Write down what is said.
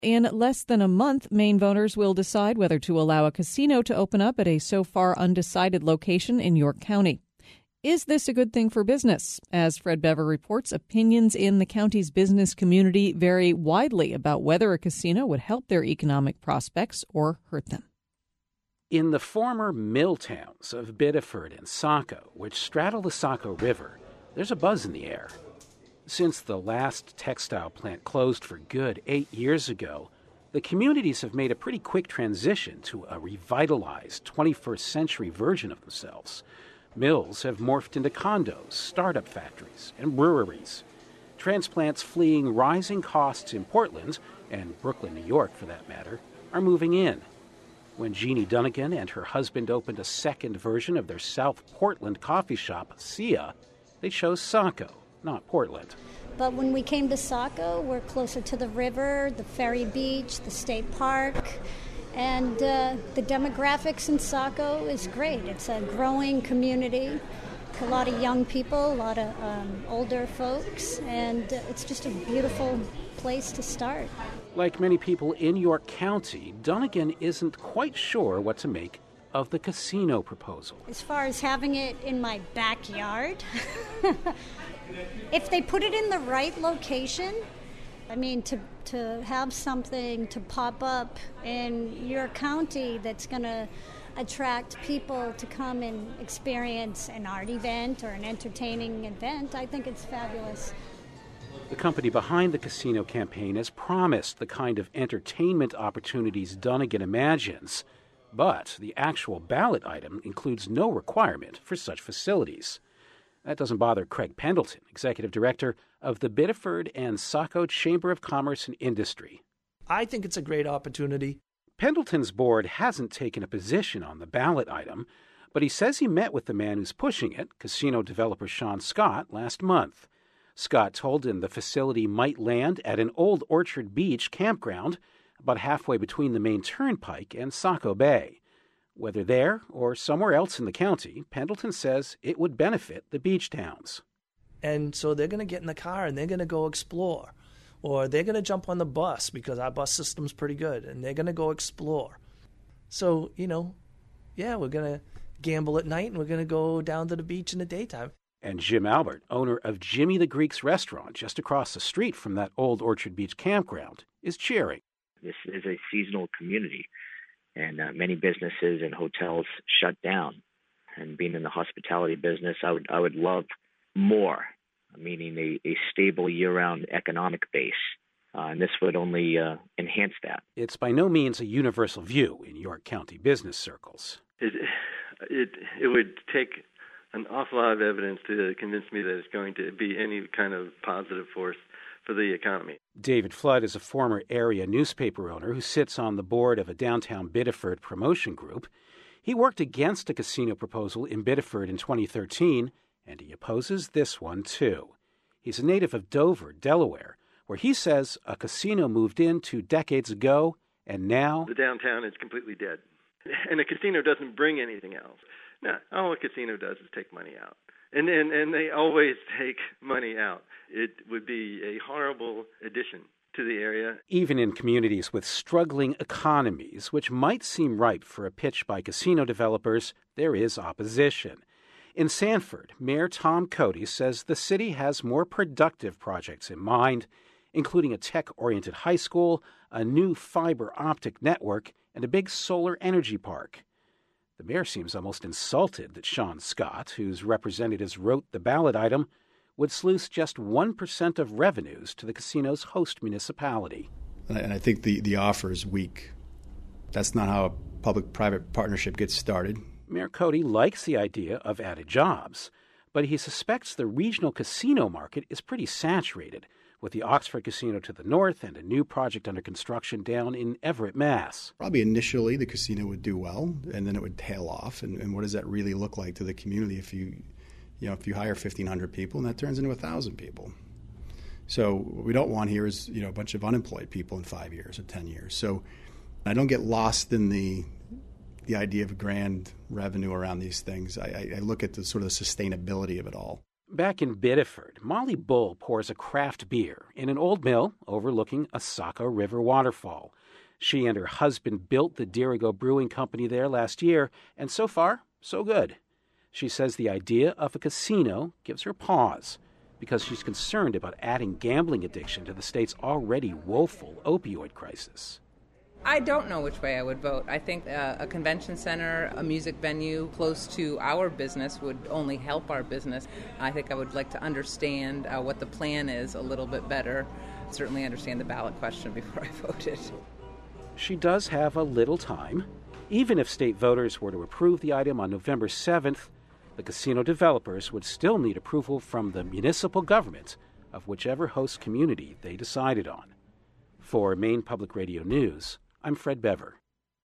In less than a month, Maine voters will decide whether to allow a casino to open up at a so far undecided location in York County. Is this a good thing for business? As Fred Bever reports, opinions in the county's business community vary widely about whether a casino would help their economic prospects or hurt them. In the former mill towns of Biddeford and Saco, which straddle the Saco River, there's a buzz in the air. Since the last textile plant closed for good 8 years ago, the communities have made a pretty quick transition to a revitalized 21st century version of themselves. Mills have morphed into condos, startup factories, and breweries. Transplants fleeing rising costs in Portland, and Brooklyn, New York for that matter, are moving in. When Jeannie Dunnigan and her husband opened a second version of their South Portland coffee shop, Sia, they chose Saco, not Portland. But when we came to Saco, we're closer to the river, the ferry beach, the state park, and the demographics in Saco is great. It's a growing community, a lot of young people, a lot of older folks, and it's just a beautiful place to start. Like many people in York County, Dunnigan isn't quite sure what to make of the casino proposal. As far as having it in my backyard, if they put it in the right location, I mean, to have something to pop up in your county that's going to attract people to come and experience an art event or an entertaining event, I think it's fabulous. The company behind the casino campaign has promised the kind of entertainment opportunities Dunnigan imagines, but the actual ballot item includes no requirement for such facilities. That doesn't bother Craig Pendleton, executive director of the Biddeford and Saco Chamber of Commerce and Industry. I think it's a great opportunity. Pendleton's board hasn't taken a position on the ballot item, but he says he met with the man who's pushing it, casino developer Sean Scott, last month. Scott told him the facility might land at an old Orchard Beach campground about halfway between the main turnpike and Saco Bay. Whether there or somewhere else in the county, Pendleton says it would benefit the beach towns. And so they're going to get in the car and they're going to go explore. Or they're going to jump on the bus because our bus system's pretty good, and they're going to go explore. So, we're going to gamble at night and we're going to go down to the beach in the daytime. And Jim Albert, owner of Jimmy the Greek's restaurant just across the street from that old Orchard Beach campground, is cheering. This is a seasonal community, and many businesses and hotels shut down. And being in the hospitality business, I would love more, meaning a stable year-round economic base. And this would only enhance that. It's by no means a universal view in York County business circles. It would take an awful lot of evidence to convince me that it's going to be any kind of positive force for the economy. David Flood is a former area newspaper owner who sits on the board of a downtown Biddeford promotion group. He worked against a casino proposal in Biddeford in 2013, and he opposes this one too. He's a native of Dover, Delaware, where he says a casino moved in 2 decades ago, and now the downtown is completely dead. And a casino doesn't bring anything else. No, all a casino does is take money out. And they always take money out. It would be a horrible addition to the area. Even in communities with struggling economies, which might seem ripe for a pitch by casino developers, there is opposition. In Sanford, Mayor Tom Cody says the city has more productive projects in mind, including a tech-oriented high school, a new fiber optic network, and a big solar energy park. The mayor seems almost insulted that Sean Scott, whose representatives wrote the ballot item, would sluice just 1% of revenues to the casino's host municipality. And I think the offer is weak. That's not how a public-private partnership gets started. Mayor Cody likes the idea of added jobs, but he suspects the regional casino market is pretty saturated, with the Oxford Casino to the north and a new project under construction down in Everett, Mass. Probably initially the casino would do well, and then it would tail off. And what does that really look like to the community if you hire 1,500 people and that turns into 1,000 people? So what we don't want here is a bunch of unemployed people in 5 years or 10 years. So I don't get lost in the idea of grand revenue around these things. I look at the sort of the sustainability of it all. Back in Biddeford, Molly Bull pours a craft beer in an old mill overlooking a Saco River waterfall. She and her husband built the Dirigo Brewing Company there last year, and so far, so good. She says the idea of a casino gives her pause because she's concerned about adding gambling addiction to the state's already woeful opioid crisis. I don't know which way I would vote. I think a convention center, a music venue close to our business would only help our business. I think I would like to understand what the plan is a little bit better. Certainly understand the ballot question before I voted. She does have a little time. Even if state voters were to approve the item on November 7th, the casino developers would still need approval from the municipal government of whichever host community they decided on. For Maine Public Radio News, I'm Fred Bever.